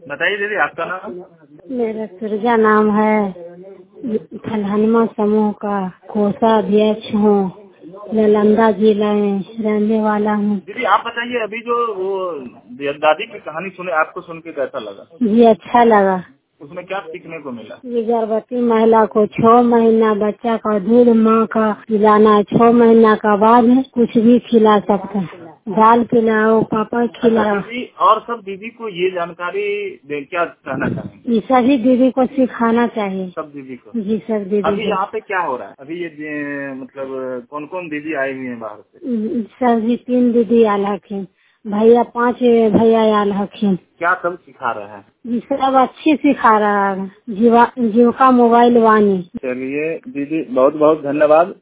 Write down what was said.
बताइए दीदी, आपका नाम? मेरा सुरजा नाम है। हनुमान समूह का कोषा अध्यक्ष हूँ। नालंदा जिला में रहने वाला हूँ। दीदी आप बताइए, अभी जो वो दादी की कहानी सुने, आपको सुन के कैसा लगा? जी अच्छा लगा। उसमें क्या सीखने को मिला? ये गर्भवती महिला को 6 महीना बच्चा का दूध माँ का पिलाना है। 6 महीना का बाद कुछ भी खिला सकते हैं। दाल खिलाओ, पापड़ खिलाओ। दीदी और सब दीदी को ये जानकारी क्या कहना चाहेंगे? ये सभी दीदी को सिखाना चाहिए। सब दीदी को? जी सब दीदी। अभी यहाँ पे क्या हो रहा है? अभी ये मतलब कौन कौन दीदी आई हुई है बाहर से? सभी 3 दीदी आल हखिन, भैया 5 भैया आल हखिन। क्या सब सिखा रहा है? जी सब अच्छी सिखा रहा है। जीविका मोबाइल वाणी। चलिए दीदी, बहुत बहुत धन्यवाद।